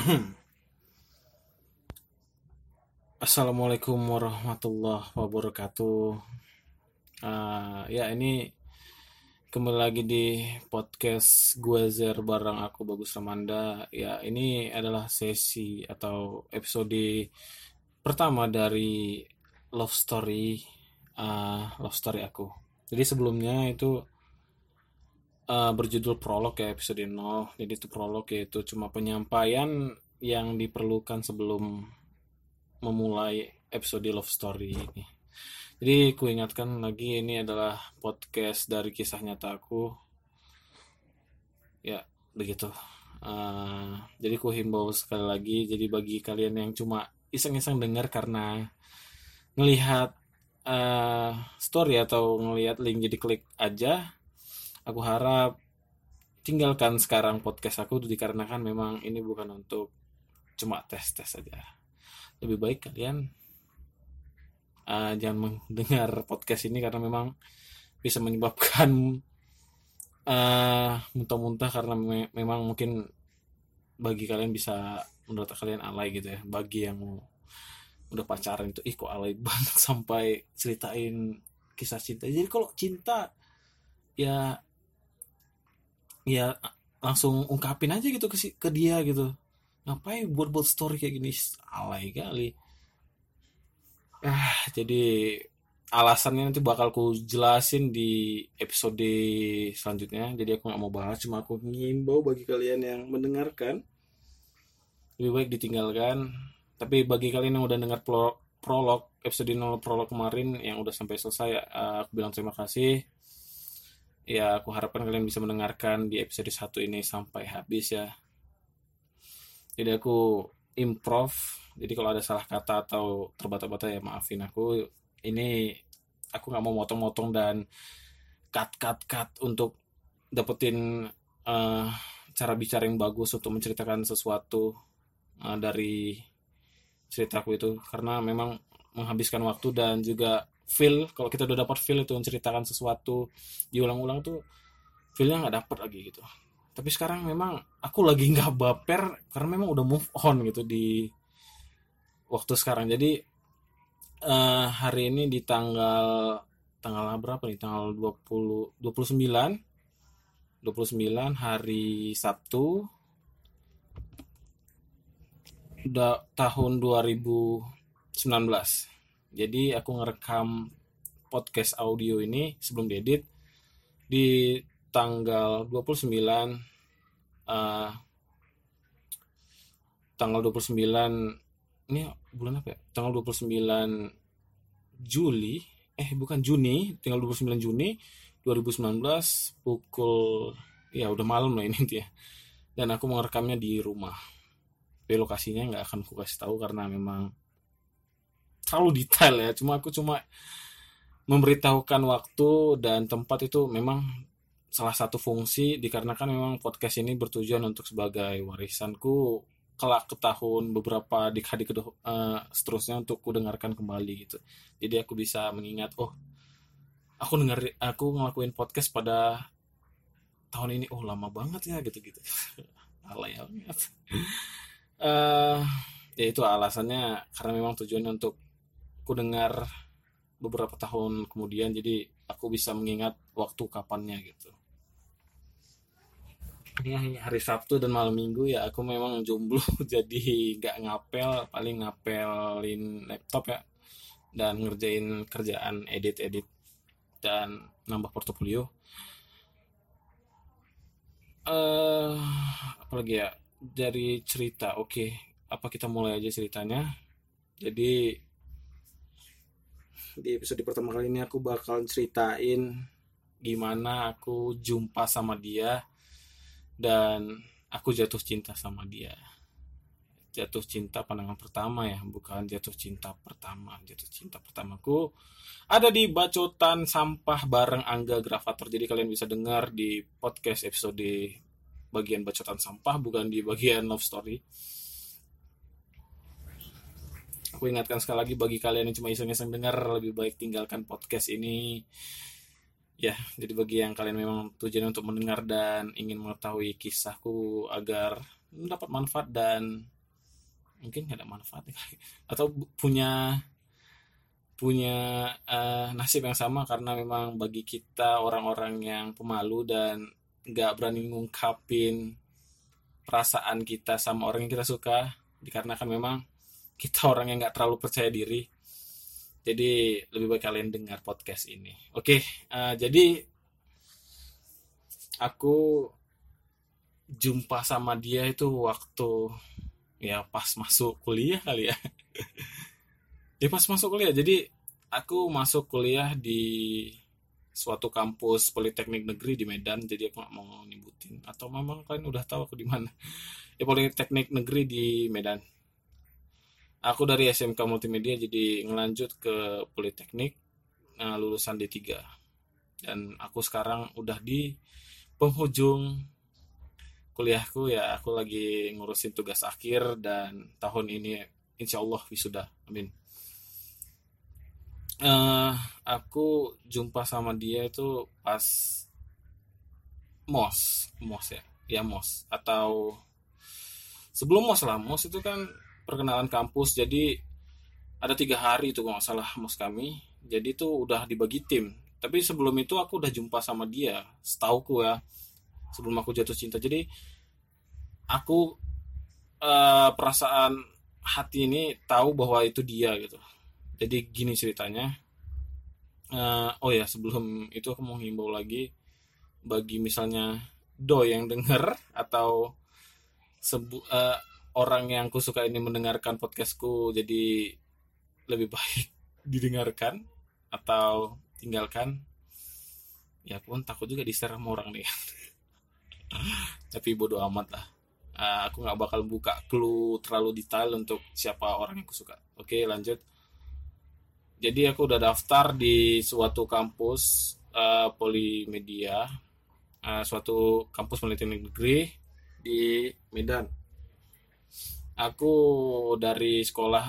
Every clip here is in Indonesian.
Assalamualaikum warahmatullahi wabarakatuh. Ya ini kembali lagi di podcast gue Zer bareng aku Bagus Ramanda. Ya ini adalah sesi atau episode pertama dari love story, love story aku. Jadi sebelumnya itu berjudul prolog ya episode 0. Jadi itu prolog yaitu cuma penyampaian yang diperlukan sebelum memulai episode love story ini. Jadi ku ingatkan lagi ini adalah podcast dari kisah nyata aku. Ya begitu. Jadi ku himbau sekali lagi. Jadi bagi kalian yang cuma iseng-iseng dengar karena ngelihat story atau ngelihat link jadi klik aja, aku harap tinggalkan sekarang podcast aku dikarenakan memang ini bukan untuk cuma tes-tes saja. Lebih baik kalian jangan mendengar podcast ini karena memang bisa menyebabkan muntah-muntah karena memang mungkin bagi kalian bisa menurut kalian alay gitu ya. Bagi yang udah pacaran itu kok alay banget sampai ceritain kisah cinta. Jadi kalau cinta ya ya langsung ungkapin aja gitu ke dia gitu. Ngapain buat story kayak gini, alay kali. Jadi alasannya nanti bakal ku jelasin di episode selanjutnya. Jadi aku nggak mau bahas, cuma aku ngimbau bagi kalian yang mendengarkan lebih baik ditinggalkan. Tapi bagi kalian yang udah dengar prolog episode 0 prolog kemarin yang udah sampai selesai, aku bilang terima kasih. Ya, aku harapkan kalian bisa mendengarkan di episode 1 ini sampai habis ya. Jadi aku improv. Jadi kalau ada salah kata atau terbata-bata ya maafin aku. Ini aku nggak mau motong-motong dan cut untuk dapetin eh, cara bicara yang bagus untuk menceritakan sesuatu dari ceritaku itu karena memang menghabiskan waktu dan juga feel. Kalau kita udah dapat feel itu menceritakan sesuatu diulang-ulang tuh feelnya nggak dapet lagi gitu. Tapi sekarang memang aku lagi nggak baper karena memang udah move on gitu di waktu sekarang. Jadi hari ini di tanggal tanggal berapa nih? Tanggal 29 hari Sabtu udah tahun 2019. Jadi aku ngerekam podcast audio ini sebelum diedit di tanggal 29 eh, tanggal 29 ini bulan apa ya? Tanggal 29 Juli, bukan Juni, tinggal 29 Juni 2019 pukul ya udah malam lah ini ya. Dan aku mau rekamnya di rumah. Tapi lokasinya nggak akan aku kasih tahu karena memang terlalu detail ya. Aku cuma memberitahukan waktu dan tempat itu memang salah satu fungsi dikarenakan memang podcast ini bertujuan untuk sebagai warisanku kelak ke tahun beberapa dekade seterusnya untuk ku dengarkan kembali gitu. Jadi aku bisa mengingat, oh aku ngelakuin podcast pada tahun ini, oh lama banget ya gitu-gitu. Alay banget. eh Ya itu alasannya karena memang tujuannya untuk ku dengar beberapa tahun kemudian jadi aku bisa mengingat waktu kapannya gitu. Ini hari Sabtu dan malam Minggu ya aku memang jomblo jadi nggak ngapel, paling ngapelin laptop ya dan ngerjain kerjaan edit-edit dan nambah portofolio. eh Apalagi ya dari cerita, oke, apa kita mulai aja ceritanya. Jadi di episode pertama kali ini aku bakal ceritain gimana aku jumpa sama dia dan aku jatuh cinta sama dia. Jatuh cinta pandangan pertama ya, bukan jatuh cinta pertama. Jatuh cinta pertamaku ada di bacotan sampah bareng Angga Gravator. Jadi kalian bisa dengar di podcast episode bagian bacotan sampah, bukan di bagian love story. Aku ingatkan sekali lagi bagi kalian yang cuma iseng-iseng dengar, lebih baik tinggalkan podcast ini. Ya, jadi bagi yang kalian memang tujuan untuk mendengar dan ingin mengetahui kisahku agar mendapat manfaat dan mungkin nggak ada manfaatnya atau punya punya nasib yang sama, karena memang bagi kita orang-orang yang pemalu dan nggak berani ngungkapin perasaan kita sama orang yang kita suka, dikarenakan memang kita orang yang nggak terlalu percaya diri. Jadi lebih baik kalian dengar podcast ini. Oke, jadi aku jumpa sama dia itu waktu ya pas masuk kuliah kali ya. Ya pas masuk kuliah. Jadi aku masuk kuliah di suatu kampus Politeknik Negeri di Medan. Jadi aku nggak mau nyebutin. Atau memang kalian udah tahu aku di mana? Ya Politeknik Negeri di Medan. Aku dari SMK Multimedia jadi ngelanjut ke Politeknik, lulusan D3. Dan aku sekarang udah di penghujung kuliahku ya. Aku lagi ngurusin tugas akhir dan tahun ini insya Allah wisuda. Amin. Aku jumpa sama dia itu pas mos ya mos atau sebelum mos lah. Mos itu kan perkenalan kampus, jadi ada 3 hari itu kalau nggak salah mos kami. Jadi itu udah dibagi tim. Tapi sebelum itu aku udah jumpa sama dia, setauku ya, sebelum aku jatuh cinta. Jadi aku perasaan hati ini tahu bahwa itu dia gitu. Jadi gini ceritanya. Oh ya, sebelum itu aku mau himbau lagi bagi misalnya doi yang denger atau orang yang ku suka ini mendengarkan podcastku, jadi lebih baik didengarkan atau tinggalkan. Ya aku pun takut juga di-share sama orang nih. Tapi bodo amat lah. Aku nggak bakal buka clue terlalu detail untuk siapa orang yang ku suka. Oke, lanjut. Jadi aku udah daftar di suatu kampus Polimedia, suatu kampus Politeknik Negeri di Medan. Aku dari sekolah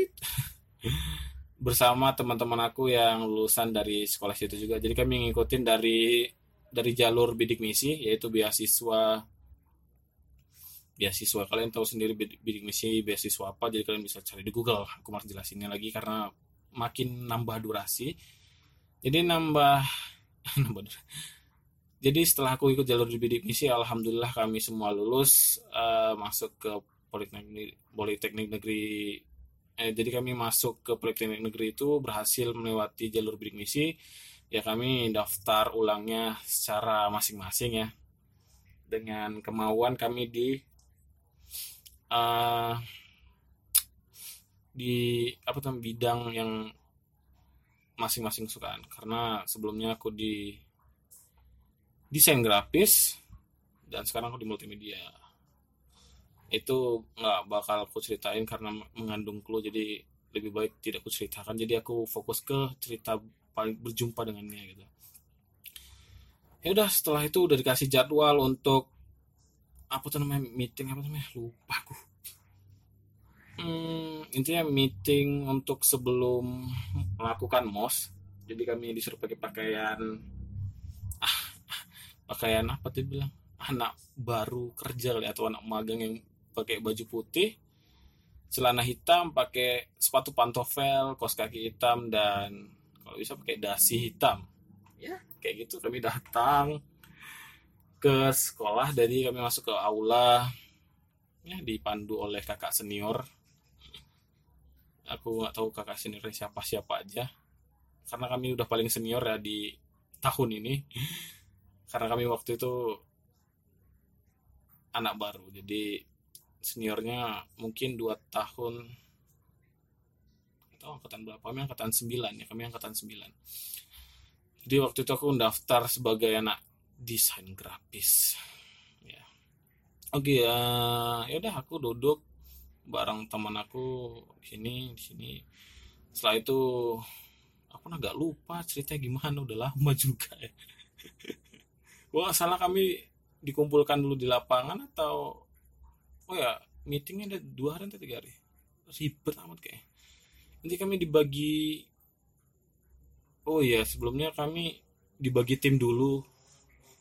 bersama teman-teman aku yang lulusan dari sekolah situ juga. Jadi kami ngikutin dari jalur bidik misi, yaitu beasiswa. Kalian tahu sendiri bidik misi beasiswa apa, jadi kalian bisa cari di Google. Aku mau jelasinnya lagi karena makin nambah durasi. Jadi jadi setelah aku ikut jalur di bidik misi, alhamdulillah kami semua lulus, masuk ke Politeknik Negeri. Jadi kami masuk ke Politeknik Negeri itu berhasil melewati jalur bidik misi. Ya kami daftar ulangnya secara masing-masing ya, dengan kemauan kami di bidang yang masing-masing kesukaan. Karena sebelumnya aku di desain grafis dan sekarang aku di multimedia. Itu nggak bakal aku ceritain karena mengandung clue, jadi lebih baik tidak aku ceritakan. Jadi aku fokus ke cerita paling berjumpa dengannya gitu. Ya udah, setelah itu udah dikasih jadwal untuk meeting lupa aku. Intinya meeting untuk sebelum melakukan mos. Jadi kami disuruh pakai pakaian apa tuh bilang, anak baru kerja kali atau anak magang yang pakai baju putih, celana hitam, pakai sepatu pantofel, kaos kaki hitam, dan kalau bisa pakai dasi hitam. Ya kayak gitu kami datang ke sekolah. Dari kami masuk ke aula ya, dipandu oleh kakak senior. Aku nggak tahu kakak seniornya siapa aja, karena kami udah paling senior ya di tahun ini. Karena kami waktu itu anak baru, jadi seniornya mungkin 2 tahun atau angkatan berapa, kami angkatan 9 ya, kami angkatan 9. Jadi waktu itu aku mendaftar sebagai anak desain grafis ya. Oke, ya udah aku duduk bareng teman aku di sini. Setelah itu aku agak lupa ceritanya gimana, udah lama juga ya. Wah, salah kami dikumpulkan dulu di lapangan atau meetingnya ada 2 hari atau 3 hari. Ribet amat kayak. Nanti kami dibagi. Oh iya, sebelumnya kami dibagi tim dulu.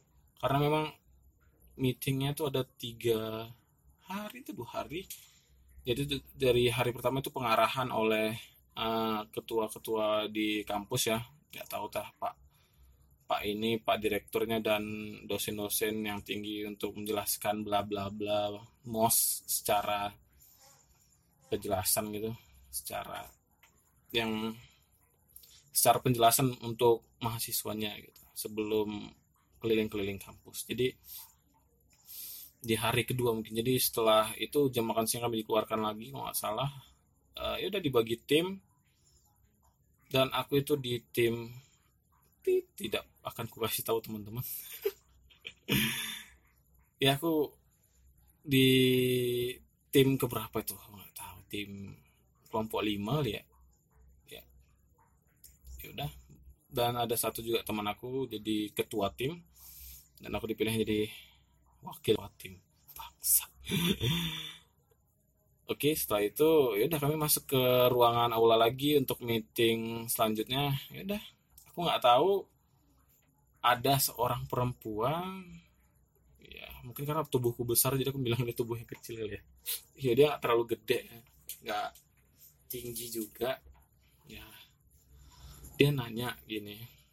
Karena memang meetingnya tuh ada 3 hari itu 2 hari. Jadi dari hari pertama itu pengarahan oleh ketua-ketua di kampus ya, nggak tahu tah pak pak ini pak direkturnya dan dosen-dosen yang tinggi untuk menjelaskan bla bla bla mos secara penjelasan gitu, secara yang secara penjelasan untuk mahasiswanya gitu sebelum keliling-keliling kampus. Jadi di hari kedua mungkin, jadi setelah itu jam makan siang kami dikeluarkan lagi kalau nggak salah. Ya udah dibagi tim, dan aku itu di tim tidak akan ku kasih tahu teman-teman. Ya aku di tim keberapa itu nggak tahu, tim kelompok 5 ya. Ya, ya udah, dan ada satu juga teman aku jadi ketua tim, dan aku dipilih jadi wakil tim. Bangsa. Oke, setelah itu ya udah kami masuk ke ruangan aula lagi untuk meeting selanjutnya. Ya udah, aku nggak tahu ada seorang perempuan, ya mungkin karena tubuhku besar jadi aku bilang dia tubuhnya kecil ya. Ya dia nggak terlalu gede, nggak tinggi juga. Ya dia nanya gini,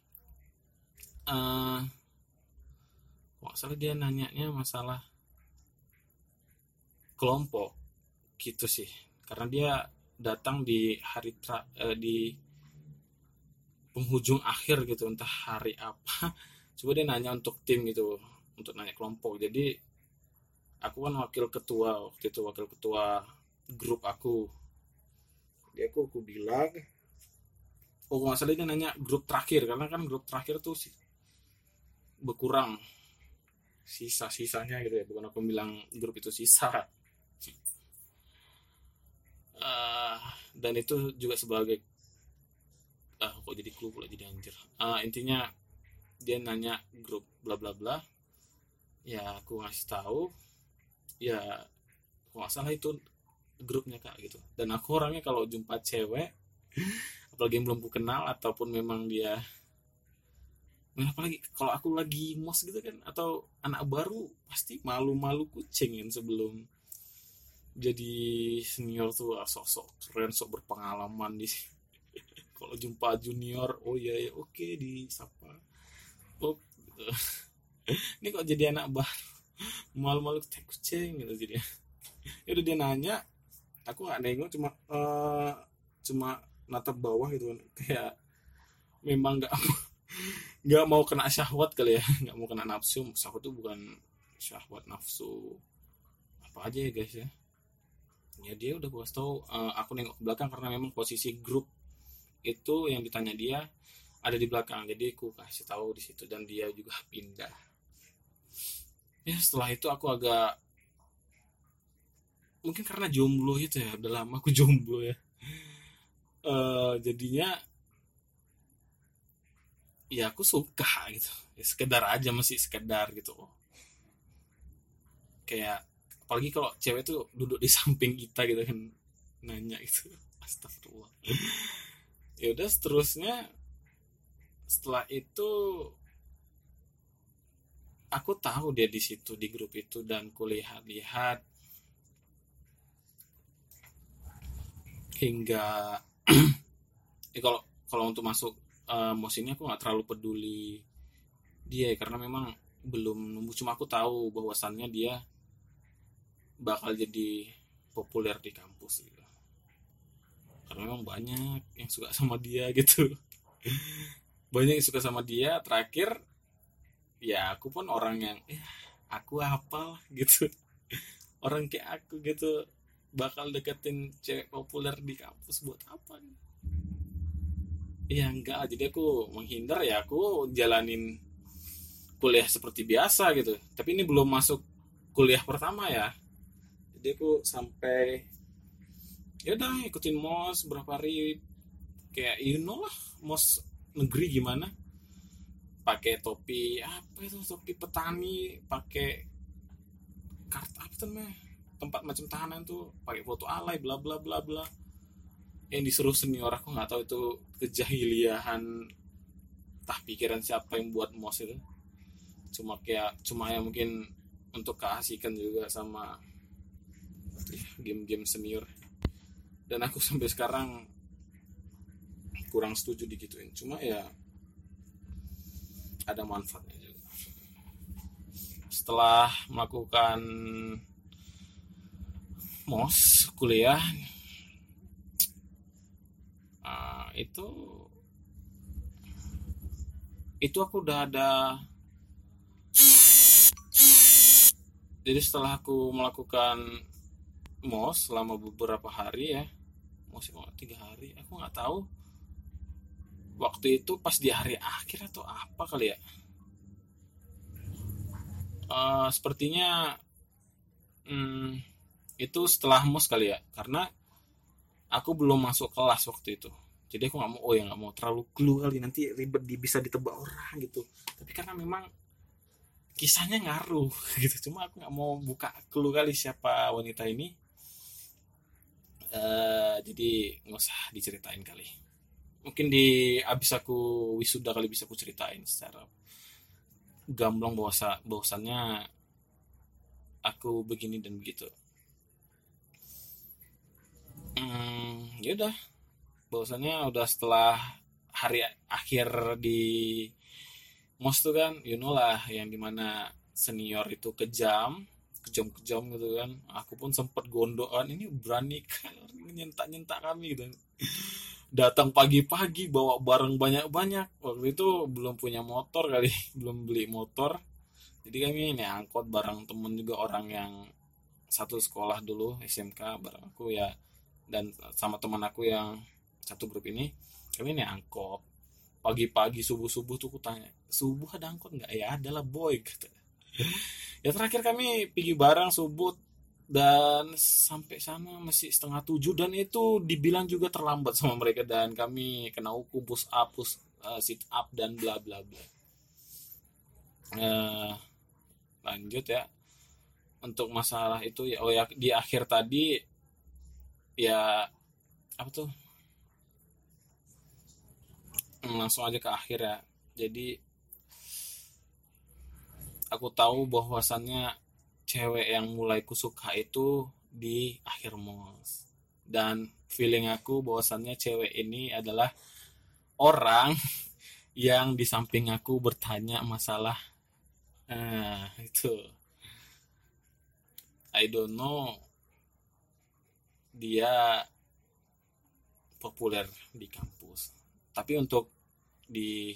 eh masalah dia nanyanya masalah kelompok gitu sih, karena dia datang di di penghujung akhir gitu, entah hari apa. Coba dia nanya untuk tim gitu, untuk nanya kelompok. Jadi aku kan wakil ketua waktu itu, wakil ketua grup aku. Dia aku bilang, oh nggak salah dia nanya grup terakhir, karena kan grup terakhir tuh sih berkurang sisa-sisanya gitu ya, bukan aku bilang grup itu sisa. uh, dan itu juga sebagai kok jadi clue pula, jadi anjir. Intinya dia nanya grup bla bla bla, ya aku ngasih tahu, ya aku nggak salah itu grupnya kak gitu. Dan aku orangnya kalau jumpa cewek, apalagi yang belum ku kenal ataupun memang dia, apalagi kalau aku lagi mos gitu kan, atau anak baru, pasti malu-malu kucing kan sebelum jadi senior tuh. Sok-sok keren, sok berpengalaman di kalau jumpa junior, oh iya ya oke disapa. Oh gitu. Ini kok jadi anak baru malu-malu kucing gitu jadi. Ya udah dia nanya, aku nggak nengok, cuma natap bawah gitu kan, kayak memang nggak mau kena syahwat kali ya, nggak mau kena nafsu. Syahwat tuh bukan syahwat nafsu apa aja ya guys ya. Ya dia udah gue kasih tau, aku nengok ke belakang karena memang posisi grup itu yang ditanya dia ada di belakang, jadi aku kasih tahu di situ dan dia juga pindah. Ya setelah itu aku agak, mungkin karena jomblo itu ya, udah lama aku jomblo ya. Jadinya ya aku suka gitu, ya sekedar aja, masih sekedar gitu. Kayak apalagi kalau cewek tuh duduk di samping kita gitu kan, nanya gitu. Astagfirullah. Ya udah, seterusnya setelah itu aku tahu dia di situ di grup itu, dan kulihat-lihat hingga kalau kalau untuk masuk musim ini aku nggak terlalu peduli dia ya, karena memang belum nemu. Cuma aku tahu bahwasannya dia bakal jadi populer di kampus gitu, karena memang banyak yang suka sama dia gitu. Banyak yang suka sama dia. Terakhir ya aku pun orang yang aku apa gitu, orang kayak aku gitu bakal deketin cewek populer di kampus buat apa? Ya enggak, jadi aku menghindar, ya aku jalanin kuliah seperti biasa gitu. Tapi ini belum masuk kuliah pertama ya, jadi aku sampai ya udah ikutin mos berapa hari, kayak lah mos negeri gimana, pakai topi apa itu, topi petani, pakai kartu apa tuh namanya, tempat macam tahanan tuh, pakai foto alay bla bla bla bla, yang disuruh senior. Aku nggak tahu itu kejahiliahan, tah pikiran siapa yang buat mos itu. Cuma ya mungkin untuk keasikan juga sama game-game senior, dan aku sampai sekarang kurang setuju digituin. Cuma ya ada manfaatnya juga. Setelah melakukan mos kuliah, itu aku udah ada. Jadi setelah aku melakukan mos selama beberapa hari ya, mos 3 hari, aku nggak tahu waktu itu pas di hari akhir atau apa kali ya. Sepertinya itu setelah mos kali ya, karena aku belum masuk kelas waktu itu. Jadi aku nggak mau terlalu clue kali, nanti ribet bisa ditebak orang gitu. Tapi karena memang kisahnya ngaruh gitu, cuma aku nggak mau buka clue kali siapa wanita ini. Jadi nggak usah diceritain kali. Mungkin di abis aku wisuda kali bisa aku ceritain secara gamblang bahwasannya aku begini dan begitu. Ya udah, bahwasannya udah setelah hari akhir di mos tuh kan, you know lah, yang dimana senior itu kejam gitu kan. Aku pun sempat gondokan, ini berani kan nyentak kami gitu. Datang pagi-pagi bawa barang banyak-banyak. Waktu itu belum punya motor kali, belum beli motor. Jadi kami ini angkot barang temen juga, orang yang satu sekolah dulu SMK bareng aku ya, dan sama teman aku yang satu grup ini. Kami ini angkot pagi-pagi, subuh tuh aku tanya, subuh ada angkot nggak? Ya adalah boy kata. Ya terakhir kami pergi bareng subuh, dan sampai sana masih 6:30, dan itu dibilang juga terlambat sama mereka, dan kami kena hukum push up, sit up dan bla bla bla. Lanjut ya, untuk masalah itu ya, ya di akhir tadi ya, apa tuh, langsung aja ke akhir ya. Jadi aku tahu bahwasannya cewek yang mulai kusuka itu di akhir mos, dan feeling aku bahwasannya cewek ini adalah orang yang di samping aku bertanya masalah itu. I don't know dia populer di kampus, tapi untuk di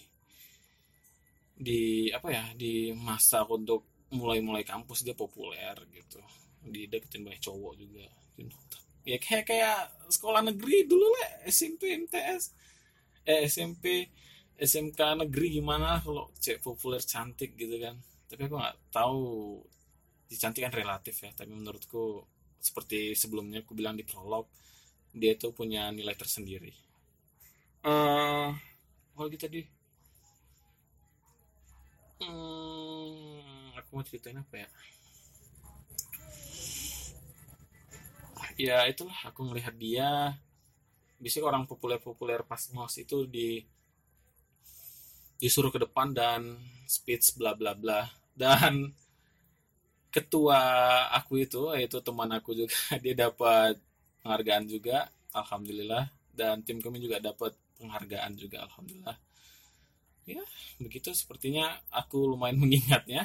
apa ya, di masa untuk mulai kampus dia populer gitu, dideketin banyak cowok juga, you know. Ya kayak sekolah negeri dulu lah, SMP MTS, SMP SMK negeri, gimana kalau cewek populer cantik gitu kan. Tapi aku nggak tahu, cantik kan relatif ya, tapi menurutku seperti sebelumnya aku bilang di prolog, dia tuh punya nilai tersendiri. Oh gitu tadi. Aku mau ceritain apa ya? Ya itulah, aku ngelihat dia. Biasanya orang populer pas mos itu disuruh ke depan dan speech bla bla bla. Dan ketua aku itu, yaitu teman aku juga, dia dapat penghargaan juga, alhamdulillah. Dan tim kami juga dapat penghargaan juga, alhamdulillah. Ya begitu, sepertinya aku lumayan mengingatnya.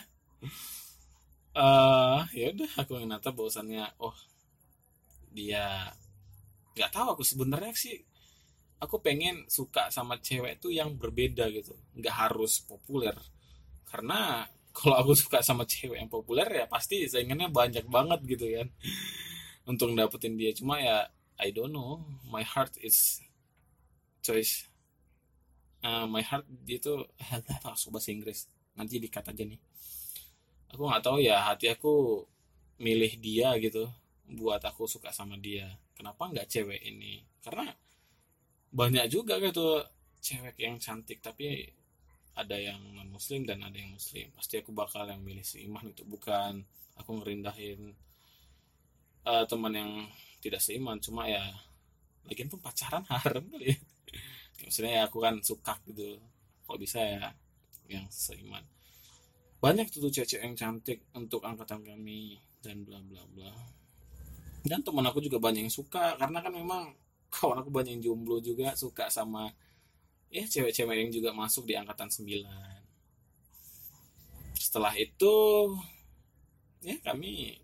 Ya udah, aku menata bahwasannya, oh dia, nggak tahu, aku sebenarnya sih aku pengen suka sama cewek tuh yang berbeda gitu, nggak harus populer. Karena kalau aku suka sama cewek yang populer ya pasti saingannya banyak banget gitu kan, untuk dapetin dia. Cuma ya I don't know, my heart is choice. My heart itu masuk bahasa Inggris, nanti dikat aja nih. Aku nggak tahu ya, hati aku milih dia gitu, buat aku suka sama dia. Kenapa nggak cewek ini? Karena banyak juga gitu cewek yang cantik, tapi ada yang non muslim dan ada yang muslim. Pasti aku bakal yang milih seiman itu, bukan aku ngerindahin teman yang tidak seiman. Cuma ya lagian pun pacaran haram kali ya. Maksudnya ya aku kan suka gitu, kalau bisa ya yang seiman. Banyak tuh cewek yang cantik untuk angkatan kami dan bla bla bla. Dan teman aku juga banyak yang suka, karena kan memang kawan aku banyak yang jomblo juga, suka sama ya cewek-cewek yang juga masuk di angkatan 9. Setelah itu ya kami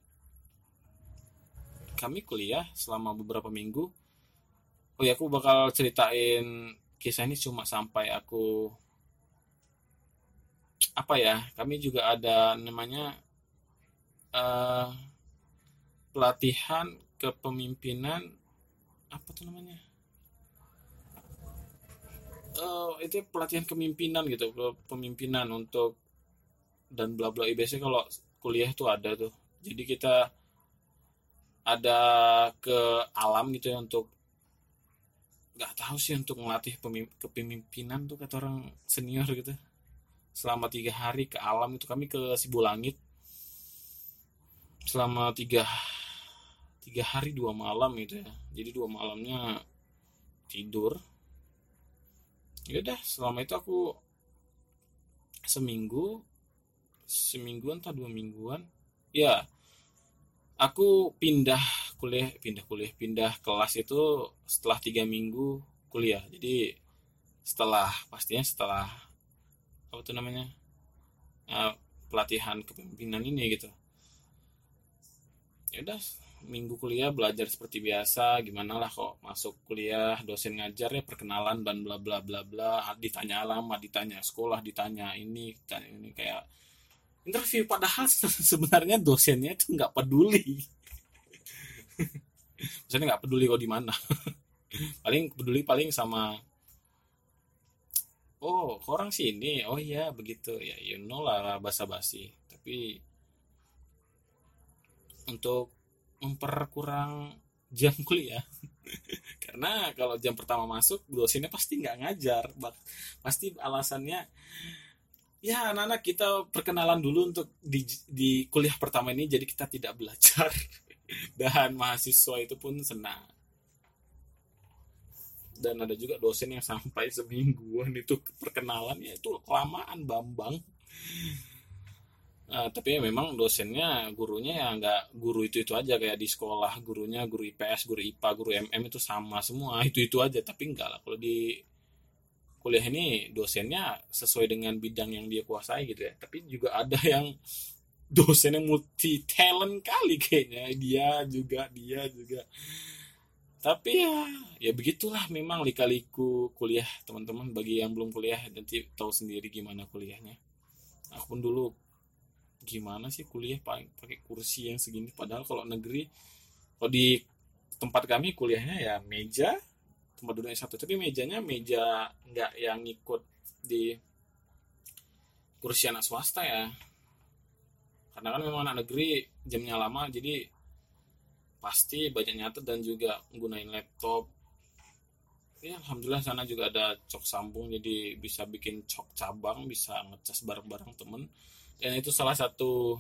kami kuliah selama beberapa minggu. Oh ya, aku bakal ceritain kisah ini cuma sampai aku apa ya, kami juga ada namanya eh, pelatihan kepemimpinan, apa tuh namanya, itu pelatihan kepemimpinan gitu, kepemimpinan untuk dan bla bla. Biasanya kalau kuliah tuh ada tuh, jadi kita ada ke alam gitu ya, untuk nggak tahu sih, untuk melatih kepemimpinan tuh kata orang senior gitu, selama 3 hari ke alam. Itu kami ke Sibulangit selama tiga hari 2 malam gitu ya. Jadi 2 malamnya tidur. Ya udah, selama itu aku semingguan atau 2 mingguan ya, aku pindah kelas itu setelah 3 minggu kuliah. Jadi setelah apa tuh namanya, eh, pelatihan kepemimpinan ini gitu. Ya udah, minggu kuliah belajar seperti biasa, gimana lah kok masuk kuliah, dosen ngajar ya perkenalan dan bla bla bla bla, ditanya alamat, ditanya sekolah, ditanya ini, kayak interview. Padahal sebenarnya dosennya tuh nggak peduli. Dosennya nggak peduli kok di mana. Paling peduli paling sama, oh orang sini, oh iya begitu ya, you know lah, basa-basi. Tapi untuk memperkurang jam kuliah, karena kalau jam pertama masuk dosennya pasti nggak ngajar. Pasti alasannya, ya anak-anak kita perkenalan dulu untuk di kuliah pertama ini, jadi kita tidak belajar. Dan mahasiswa itu pun senang. Dan ada juga dosen yang sampai semingguan itu perkenalannya, itu kelamaan Bambang. Tapi ya memang dosennya, gurunya ya nggak guru itu aja kayak di sekolah, gurunya guru IPS, guru IPA, guru MM itu sama semua, itu aja. Tapi enggak lah, kalau di kuliah ini dosennya sesuai dengan bidang yang dia kuasai gitu ya. Tapi juga ada yang dosennya multi talent kali kayaknya, dia juga. Tapi ya begitulah, memang lika-liku kuliah teman-teman. Bagi yang belum kuliah nanti tahu sendiri gimana kuliahnya. Aku pun dulu gimana sih kuliah pakai kursi yang segini, padahal kalau negeri, kalau di tempat kami kuliahnya ya meja, tempat duduknya satu, tapi mejanya meja nggak yang ngikut di kursi anak swasta ya, karena kan memang anak negeri jamnya lama, jadi pasti banyak nyatet dan juga menggunakan laptop. Ya alhamdulillah sana juga ada cok sambung, jadi bisa bikin cok cabang, bisa ngecas bareng-bareng temen. Dan itu salah satu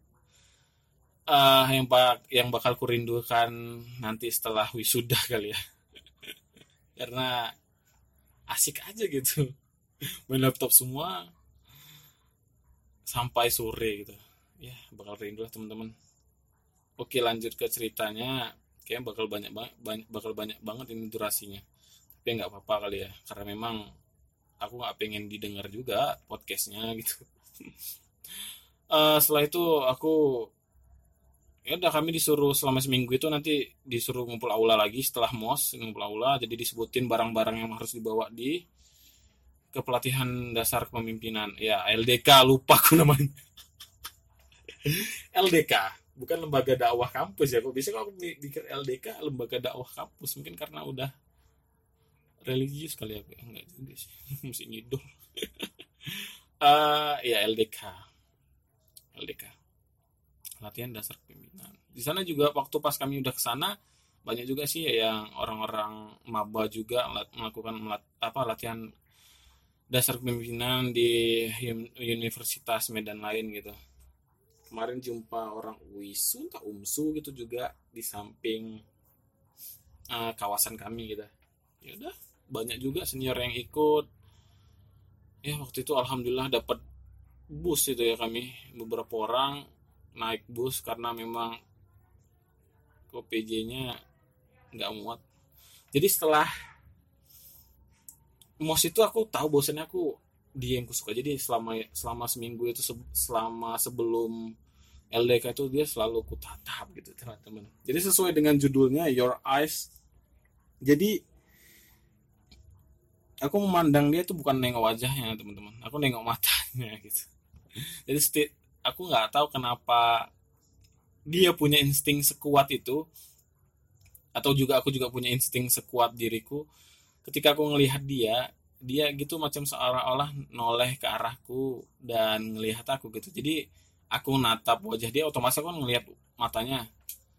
yang bakal kurindukan nanti setelah wisuda kali ya. Karena asik aja gitu, main laptop semua sampai sore gitu. Ya bakal rindu lah teman-teman. Oke, lanjut ke ceritanya. Kayaknya bakal banyak banget ini durasinya. Tapi nggak apa-apa kali ya, karena memang aku nggak pengen didengar juga podcastnya gitu. Setelah itu aku, ya udah, kami disuruh selama seminggu itu nanti disuruh ngumpul aula lagi setelah mos, ngumpul aula. Jadi disebutin barang-barang yang harus dibawa di kepelatihan dasar kepemimpinan. Ya LDK, lupa aku namanya. LDK bukan lembaga dakwah kampus ya. Kok bisa aku pikir LDK, lembaga dakwah kampus, mungkin karena udah religius kali ya. Enggak juga sih. Mesti ngidul. Ya LDK, latihan dasar kepemimpinan. Di sana juga waktu pas kami udah ke sana, banyak juga sih yang orang-orang maba juga melakukan latihan dasar kepemimpinan di Universitas Medan lain gitu. Kemarin jumpa orang UISU atau UMSU gitu juga di samping kawasan kami gitu. Ya udah, banyak juga senior yang ikut. Ya waktu itu alhamdulillah dapat bus itu ya, kami beberapa orang naik bus karena memang kok PJ-nya nggak muat. Jadi setelah MOS itu aku tahu bosannya aku dia yang kusuka. Jadi selama seminggu itu selama sebelum LDK itu dia selalu ku tatap gitu teman-teman. Jadi sesuai dengan judulnya Your Eyes. Jadi aku memandang dia itu bukan nengok wajahnya teman-teman. Aku nengok matanya gitu. Jadi aku nggak tahu kenapa dia punya insting sekuat itu, atau juga aku juga punya insting sekuat diriku. Ketika aku ngelihat dia gitu macam seolah-olah noleh ke arahku dan ngelihat aku gitu. Jadi aku natap wajah dia, otomatis aku ngelihat matanya.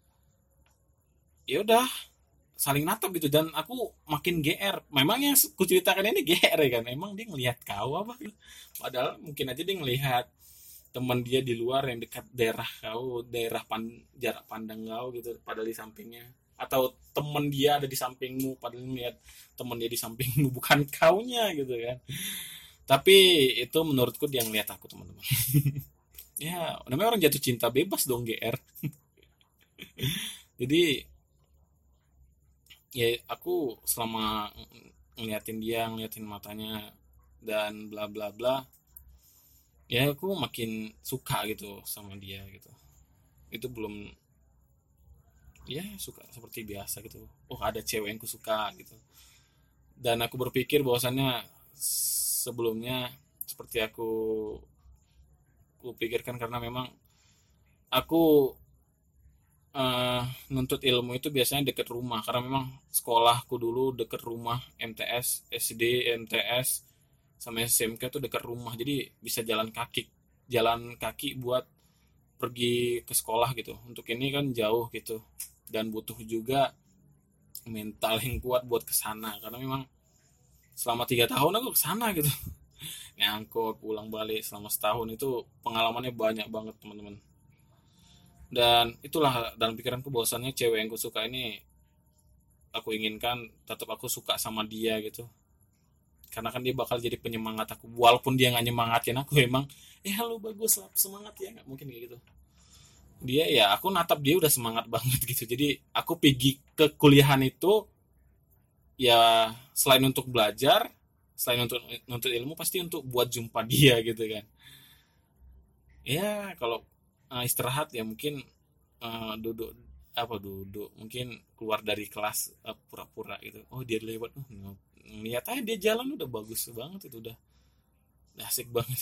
Ya udah, saling natap gitu, dan aku makin GR. Memang yang ku ceritakan ini GR ya kan. Emang dia ngelihat kau apa? Padahal mungkin aja dia ngelihat teman dia di luar yang dekat daerah kau, jarak pandang kau gitu, padahal di sampingnya. Atau teman dia ada di sampingmu, padahal melihat teman dia di sampingmu, bukan kaunya gitu kan. Tapi itu menurutku dia ngelihat aku teman-teman. Ya, namanya orang jatuh cinta bebas dong GR. Jadi ya aku selama ngeliatin matanya dan bla bla bla, ya aku makin suka gitu sama dia gitu. Itu belum, ya suka seperti biasa gitu. Oh, ada cewek yang ku suka gitu. Dan aku berpikir bahwasannya sebelumnya seperti aku pikirkan, karena memang aku nuntut ilmu itu biasanya deket rumah, karena memang sekolahku dulu deket rumah. MTS, SD, MTS sama SMK itu dekat rumah, jadi bisa jalan kaki buat pergi ke sekolah gitu. Untuk ini kan jauh gitu, dan butuh juga mental yang kuat buat kesana, karena memang selama 3 tahun aku kesana gitu. Ngangkut pulang balik selama setahun, itu pengalamannya banyak banget teman-teman. Dan itulah dalam pikiranku bahwasannya cewek yang aku suka ini, aku inginkan tetap aku suka sama dia gitu, karena kan dia bakal jadi penyemangat aku, walaupun dia nggak nyemangatin aku. Emang ya lu bagus lah, semangat ya, nggak mungkin kayak gitu. Dia ya, aku natap dia udah semangat banget gitu. Jadi aku pergi ke kuliahan itu ya selain untuk belajar, selain untuk nuntut ilmu, pasti untuk buat jumpa dia gitu kan. Ya kalau istirahat ya mungkin duduk, mungkin keluar dari kelas, pura-pura gitu. Oh dia lewat, ngeliat aja dia jalan udah bagus banget, itu udah asik banget.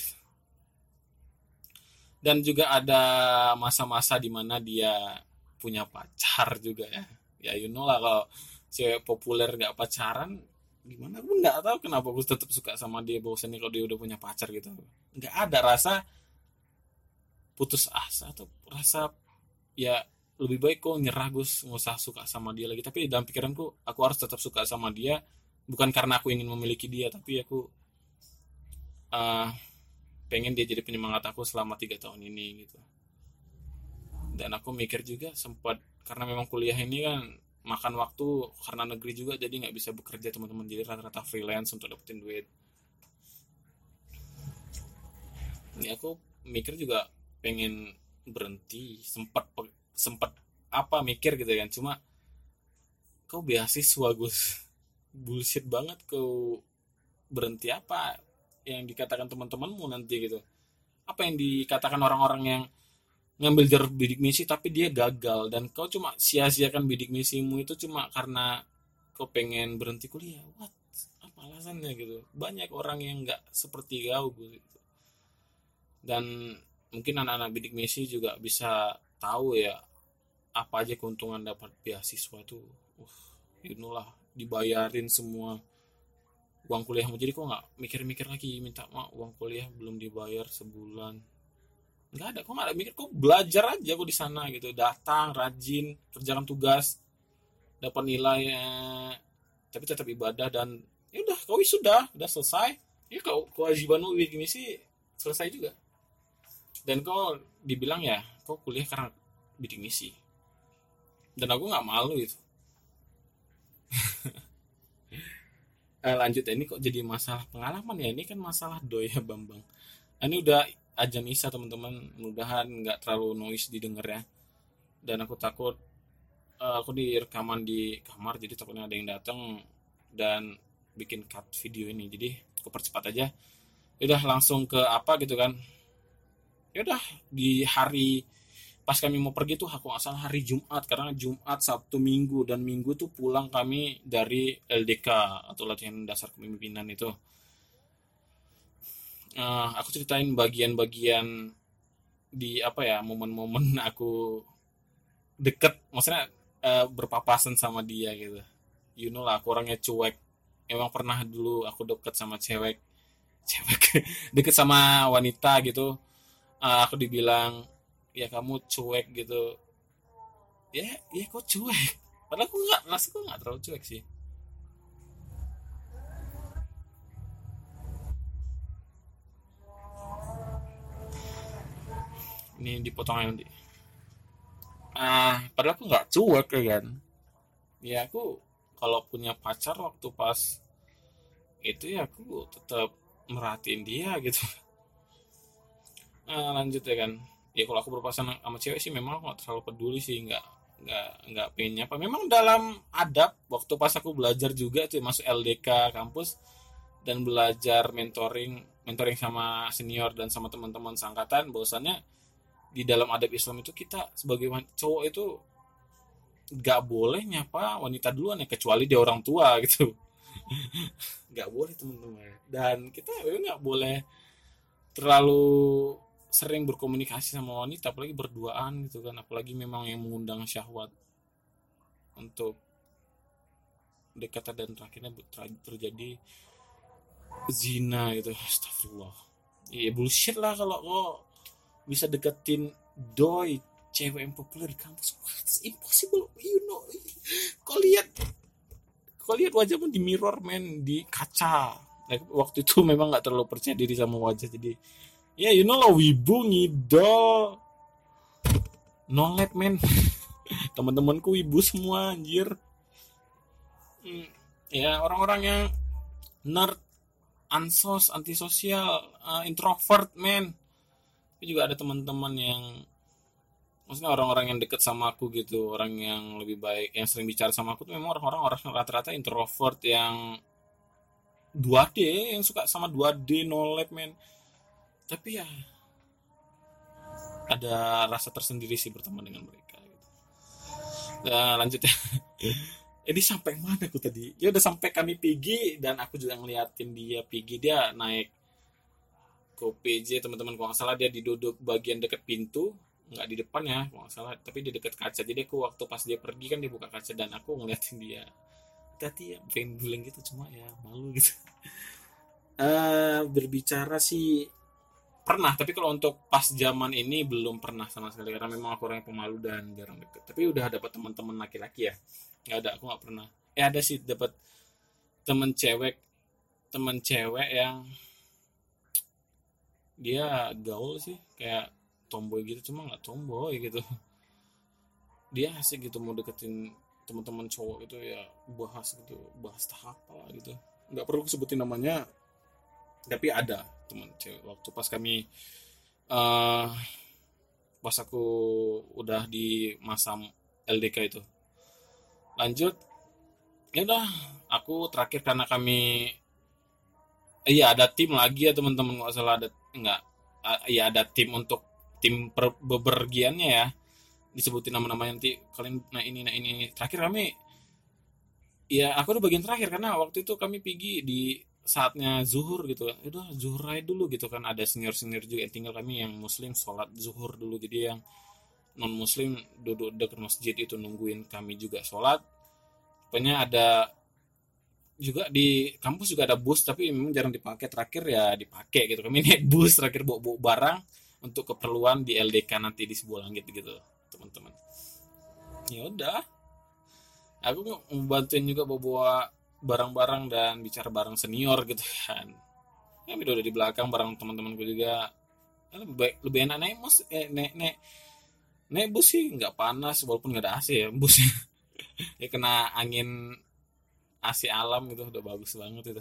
Dan juga ada masa-masa dimana dia punya pacar juga ya. Ya you know lah, kalau cewek populer nggak pacaran gimana. Aku nggak tahu kenapa aku tetap suka sama dia, bahwasannya kalau dia udah punya pacar gitu nggak ada rasa putus asa atau rasa ya lebih baik kok nyerah Gus, nggak usah suka sama dia lagi. Tapi dalam pikiranku aku harus tetap suka sama dia, bukan karena aku ingin memiliki dia, tapi aku uh, pengen dia jadi penyemangat aku selama 3 tahun ini gitu. Dan aku mikir juga sempat, karena memang kuliah ini kan makan waktu, karena negeri juga jadi nggak bisa bekerja teman-teman, jadi rata-rata freelance untuk dapetin duit. Ini aku mikir juga pengen berhenti, sempat apa mikir gitu kan, cuma kau beasiswa Gus, bullshit banget kau berhenti apa yang dikatakan teman-temanmu nanti gitu. Apa yang dikatakan orang-orang yang ngambil jalur bidik misi tapi dia gagal, dan kau cuma sia-siakan bidik misimu itu cuma karena kau pengen berhenti kuliah. What? Apa alasannya gitu? Banyak orang yang nggak seperti kau gitu. Dan mungkin anak-anak bidik misi juga bisa tahu ya apa aja keuntungan dapat beasiswa tuh. You know lah, dibayarin semua uang kuliahmu, jadi kok nggak mikir-mikir lagi minta uang kuliah belum dibayar sebulan. Nggak ada, kok nggak ada mikir, kok belajar aja kok di sana gitu, datang rajin kerjakan tugas, dapat nilai, tapi tetap ibadah. Dan ya udah, kau sudah selesai ya, kau kewajibanmu bidik misi selesai juga. Dan kau dibilang ya kau kuliah karena bidik misi, dan aku nggak malu itu. Lanjut, ini kok jadi masalah pengalaman ya, ini kan masalah doi ya Bambang. Ini udah ajan Isa teman-teman, mudahan nggak terlalu noise didengar ya. Dan aku takut aku di rekaman di kamar jadi takutnya ada yang datang dan bikin cut video ini, jadi aku percepat aja. Udah langsung ke apa gitu kan. Ya udah, di hari pas kami mau pergi tuh aku nggak salah hari Jumat, karena Jumat Sabtu Minggu dan Minggu tuh pulang kami dari LDK atau latihan dasar kepemimpinan itu. Aku ceritain bagian-bagian di apa ya, momen-momen aku deket, maksudnya berpapasan sama dia gitu. You know lah, aku orangnya cuek. Emang pernah dulu aku deket sama cewek, cewek deket sama wanita gitu. Aku dibilang ya kamu cuek gitu. Ya, ya kok cuek. Padahal aku nggak terlalu cuek sih. Ini dipotongnya nanti. Padahal aku nggak cuek ya kan. Ya aku kalau punya pacar waktu pas itu ya aku tetap merhatiin dia gitu. Lanjut ya kan. Ya kalau aku berpasangan sama cewek sih memang aku nggak terlalu peduli sih, nggak pengen apa. Memang dalam adab waktu pas aku belajar juga tuh masuk LDK kampus dan belajar mentoring mentoring sama senior dan sama teman-teman seangkatan, bahwasannya di dalam adab Islam itu kita sebagai cowok itu nggak boleh nyapa wanita duluan ya, kecuali dia orang tua gitu. Nggak boleh teman-teman, dan kita nggak boleh terlalu sering berkomunikasi sama wanita apalagi berduaan gitu kan, apalagi memang yang mengundang syahwat untuk dekatan dan terakhirnya terjadi zina gitu. Astagfirullah. Iya bullshit lah kalau kok bisa deketin doi cewek yang populer di kampus. It's impossible, you know. Kau lihat wajahmu di mirror men, di kaca. Nah, waktu itu memang nggak terlalu percaya diri sama wajah, jadi ya you know lah, wibu ngidol no lab men. Teman-temanku wibu semua anjir. Ya orang-orang yang nerd, ansos, antisosial, introvert men. Tapi juga ada teman-teman yang maksudnya orang-orang yang deket sama aku gitu, orang yang lebih baik, yang sering bicara sama aku tuh memang orang-orang rata-rata introvert yang 2D, yang suka sama 2D no lab men. Tapi ya ada rasa tersendiri sih berteman dengan mereka gitu. Nah, lanjut ya. Ini sampai mana aku tadi? Ya udah sampai kami pergi dan aku juga ngeliatin dia pergi, dia naik ke PJ teman-teman, kalau nggak salah dia duduk bagian dekat pintu, nggak di depan ya kalau nggak salah, tapi di dekat kaca. Jadi aku waktu pas dia pergi kan dia buka kaca dan aku ngeliatin dia. Tadi ya pengen bilang gitu cuma ya malu gitu. Berbicara sih pernah, tapi kalau untuk pas zaman ini belum pernah sama sekali karena memang aku orang yang pemalu dan jarang deket. Tapi udah dapat teman-teman laki-laki ya, nggak ada, aku nggak pernah. Ada sih dapat temen cewek temen cewek yang dia gaul sih, kayak tomboy gitu, cuma nggak tomboy gitu. Dia asik gitu mau deketin teman-teman cowok itu ya, bahas gitu, bahas tahap apa gitu, nggak perlu sebutin namanya. Tapi ada teman cewek waktu pas kami eh pas aku udah di masa LDK itu. Lanjut ya udah, aku terakhir karena kami iya ada tim lagi ya teman-teman, nggak salah ada nggak, iya ada tim untuk tim bepergiannya ya, disebutin nama-namanya nanti kalian. Nah ini terakhir kami, ya aku udah bagian terakhir karena waktu itu kami pergi di saatnya zuhur gitu. Udah zuhur aja dulu gitu kan, ada senior juga yang tinggal, kami yang muslim sholat zuhur dulu, jadi yang non muslim duduk dekat masjid itu nungguin kami juga sholat. Pokoknya ada juga di kampus juga ada bus tapi memang jarang dipakai, terakhir ya dipakai gitu, kami naik bus terakhir bawa barang untuk keperluan di LDK nanti di sebuah langit gitu teman-teman. Ya udah, aku ngebantuin juga bawa barang-barang dan bicara bareng senior gitu kan. Ya udah di belakang bareng teman-temanku juga. Lebih enak naik bus, naik bus sih nggak panas walaupun nggak ada AC ya bus. Ya kena angin AC alam gitu, udah bagus banget itu.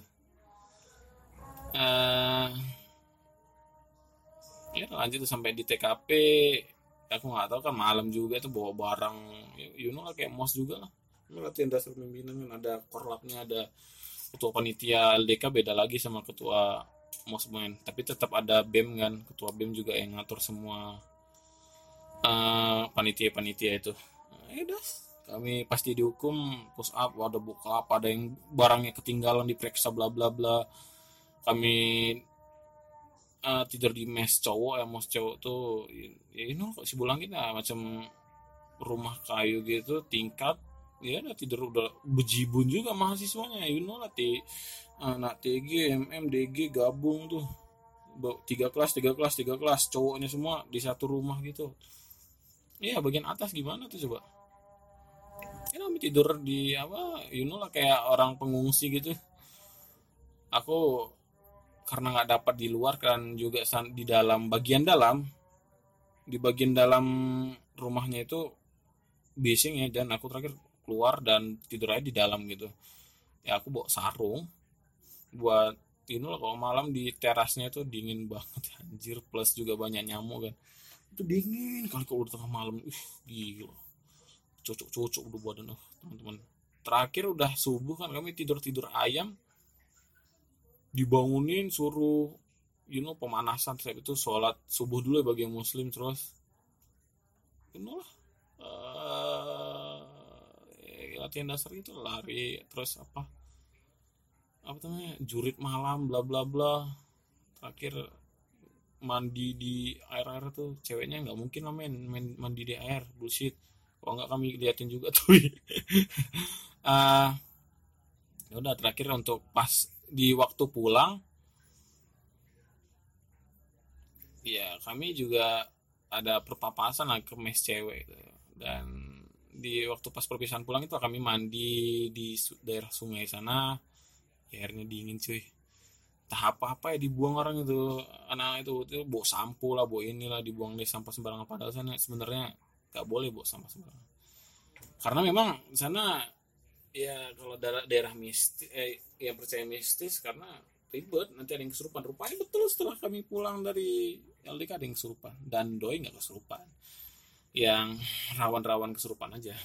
eh ya lanjut tuh sampai di TKP. aku nggak tahu kan malam juga tuh bawa barang, lah kayak mos juga lah. Ini latihan dasar pimpinan kan ada korlapnya, ada ketua panitia LDK beda lagi sama ketua mosmen, tapi tetap ada BEM kan, ketua BEM juga yang ngatur semua panitia-panitia itu. Ya udah, kami pasti dihukum push up, ada buka up, ada yang barangnya ketinggalan diperiksa bla bla bla. Kami tidur di mes cowok ya, mos cowok tuh ya kok si bulang kita macam rumah kayu gitu tingkat, ya udah tidur udah bejibun juga mahasiswanya, lah anak TG, MM, DG gabung tuh, tiga kelas cowoknya semua di satu rumah gitu. Iya bagian atas gimana tuh coba? Ya kami tidur di apa, lah kayak orang pengungsi gitu. Aku karena nggak dapat di luar kan juga di dalam di bagian dalam rumahnya itu bising ya, dan aku terakhir keluar dan tidur aja di dalam gitu. Ya aku bawa sarung buat lah kalau malam di terasnya itu dingin banget anjir, plus juga banyak nyamuk kan. Itu dingin kali kalau udah tengah malam. Gila. Cocok udah badan teman-teman. Terakhir udah subuh kan kami tidur ayam. Dibangunin suruh pemanasan, saya itu sholat subuh dulu ya bagi yang muslim, terus lah latihan dasar itu lari, terus apa namanya jurit malam bla bla bla. Terakhir mandi di air tuh, ceweknya nggak mungkin lah main mandi di air, bullshit. Kalau nggak kami liatin juga tuh. Ya udah, terakhir untuk pas di waktu pulang ya kami juga ada perpapasan lah ke mes cewek gitu. Dan di waktu pas perpisahan pulang itu kami mandi di daerah sungai sana, ya airnya dingin cuy. Tahap apa ya dibuang orang itu, anak itu bawa sampo lah, bawa inilah, dibuang di sampah sembarangan, padahal sana sebenarnya nggak boleh bawa sampah sembarangan. Karena memang sana ya kalau daerah mistis, yang percaya mistis, karena ribet nanti ada yang kesurupan. Rupanya betul, setelah kami pulang dari LDK ada yang kesurupan, dan doi nggak kesurupan, yang rawan-rawan kesurupan aja.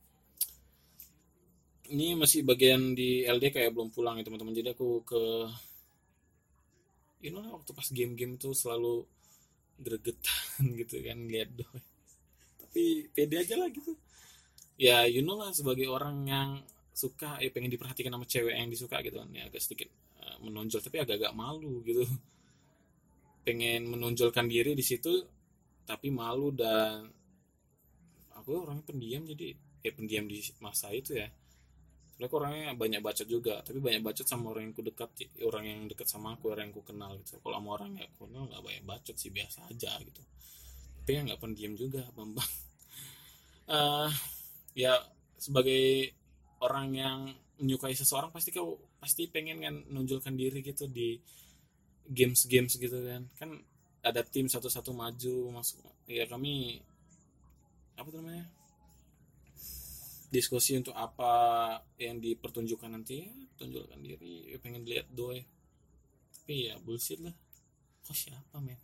Ini masih bagian di LDK kayak belum pulang ya teman-teman, jadi aku ke waktu pas game-game tuh selalu gregetan gitu kan lihat doi, tapi pede aja lah gitu ya. Lah sebagai orang yang suka pengen diperhatikan sama cewek yang disuka gitu kan, ya agak sedikit menonjol, tapi agak-agak malu gitu, pengen menonjolkan diri di situ tapi malu. Dan aku orangnya pendiam, jadi pendiam di masa itu ya. Sebenarnya aku orangnya banyak bacot juga, tapi banyak bacot sama orang yang ku dekat, orang yang dekat sama aku, orang yang ku kenal gitu. Kalau sama orang yang aku kenal nggak banyak bacot sih, biasa aja gitu, tapi yang nggak pendiam juga Bambang. Ya sebagai orang yang menyukai seseorang pasti pengen kan menunjukkan diri gitu di games gitu kan ada tim satu-satu maju masuk ya. Kami apa namanya diskusi untuk apa yang dipertunjukkan nanti, ya pertunjukkan diri, ya pengen lihat doi, tapi ya bullshit lah. Kok siapa men?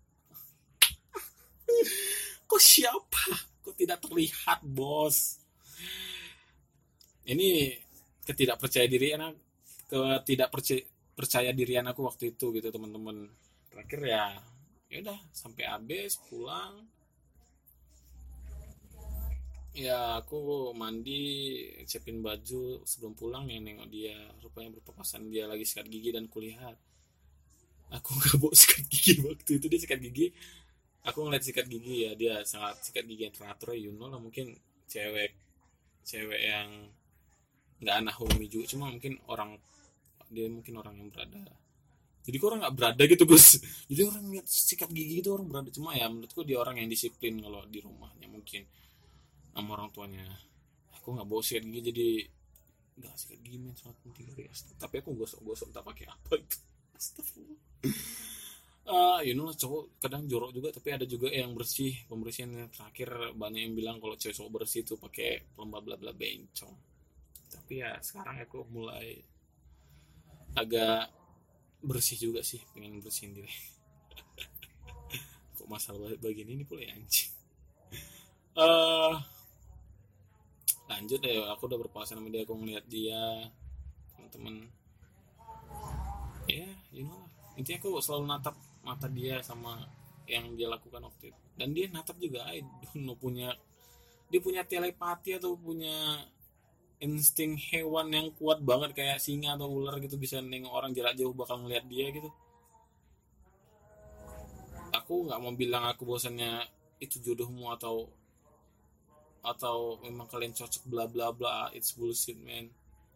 Kok siapa? Kok tidak terlihat bos? Ini ketidakpercaya dirian aku waktu itu gitu teman-teman. Terakhir ya udah sampai habis pulang ya, aku mandi siapin baju sebelum pulang ya, nengok dia, rupanya berpapasan dia lagi sikat gigi, dan kulihat aku nggak bawa sikat gigi. Waktu itu dia sikat gigi, aku ngeliat sikat gigi ya, dia sangat sikat gigi yang teratur ya, lah mungkin cewek yang nggak anak homi juga, cuma mungkin orang yang berada. Jadi kok orang nggak berada gitu Gus. Jadi orang lihat sikat gigi itu orang berada, cuma ya menurutku dia orang yang disiplin kalau di rumahnya mungkin sama orang tuanya. Aku nggak bawa sikat gigi, jadi nggak sikat gigi men, sangat penting dari tapi aku gosok tak pakai apa itu. Astagfirullah. Lah cowok kadang jorok juga, tapi ada juga yang bersih. Pembersihannya terakhir banyak yang bilang kalau cowok bersih itu pakai pelembab bla bla bencong. Tapi ya sekarang aku mulai agak bersih juga sih, pengen bersihin diri. Kok masalah bagian ini pula ya anjing. eh Lanjut deh, aku udah berpacaran sama dia, aku ngeliat dia, teman-teman, ya you know lah, intinya aku selalu natap mata dia sama yang dia lakukan waktu itu, dan dia natap juga. I don't know, dia punya telepati atau punya insting hewan yang kuat banget kayak singa atau ular gitu, bisa nengok orang jarak jauh bakal ngeliat dia gitu. Aku nggak mau bilang aku bosannya itu jodohmu atau memang kalian cocok bla bla bla, it's bullshit man.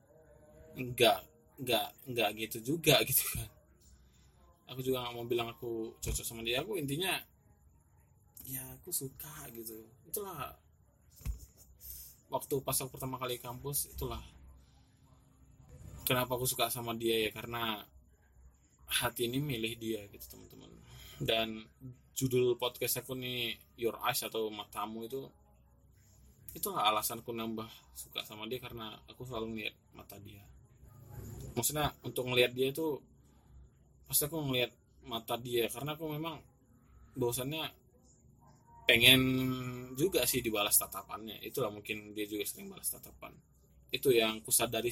Enggak gitu juga gitu kan. Aku juga nggak mau bilang aku cocok sama dia, aku intinya ya aku suka gitu. Itulah waktu pas aku pertama kali kampus, itulah kenapa aku suka sama dia ya, karena hati ini milih dia gitu teman-teman. Dan judul podcast aku nih Your Eyes atau matamu, itulah alasanku nambah suka sama dia, karena aku selalu ngeliat mata dia. Maksudnya untuk ngeliat dia itu pasti aku ngeliat mata dia, karena aku memang bahwasannya pengen juga sih dibalas tatapannya. Itulah mungkin dia juga sering balas tatapan. Itu yang kusadari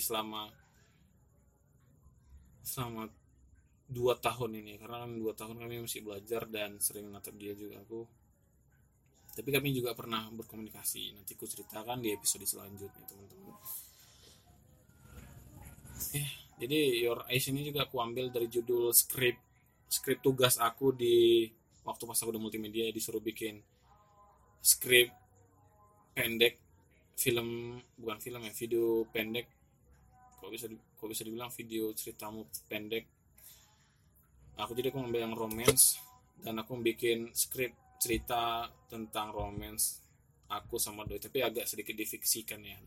selama 2 tahun ini, karena kan 2 tahun kami masih belajar dan sering natap dia juga aku. Tapi kami juga pernah berkomunikasi, nanti ku ceritakan di episode selanjutnya teman-teman. Jadi Your Eyes ini juga aku ambil dari judul skrip tugas aku di waktu pas aku udah multimedia, disuruh bikin skrip pendek, bukan film ya, video pendek. Kok bisa dibilang video ceritamu pendek. Aku ngambil yang romance, dan aku bikin skrip cerita tentang romance aku sama doi, tapi agak sedikit difiksikan ya,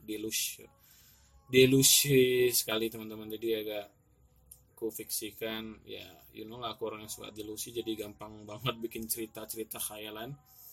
delusi sekali teman-teman. Jadi agak aku fiksikan ya, you know lah, aku orang yang suka delusi, jadi gampang banget bikin cerita-cerita khayalan.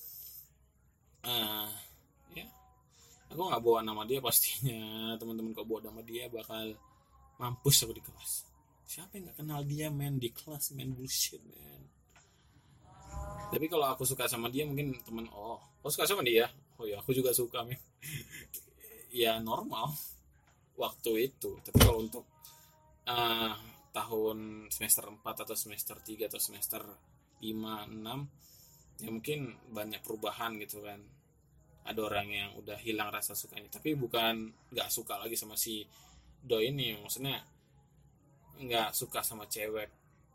uh, ya aku nggak bawa nama dia pastinya teman-teman. Kalau bawa nama dia bakal mampus aku di kelas. Siapa yang nggak kenal dia men di kelas, men, bullshit men. Tapi kalau aku suka sama dia, mungkin temen, oh suka sama dia, oh ya aku juga suka men. Ya normal waktu itu. Tapi kalau untuk uh, tahun semester 4 atau semester 3 atau semester 5 6, ya mungkin banyak perubahan gitu kan. Ada orang yang udah hilang rasa sukanya, tapi bukan nggak suka lagi sama si doi ini, maksudnya nggak suka sama cewek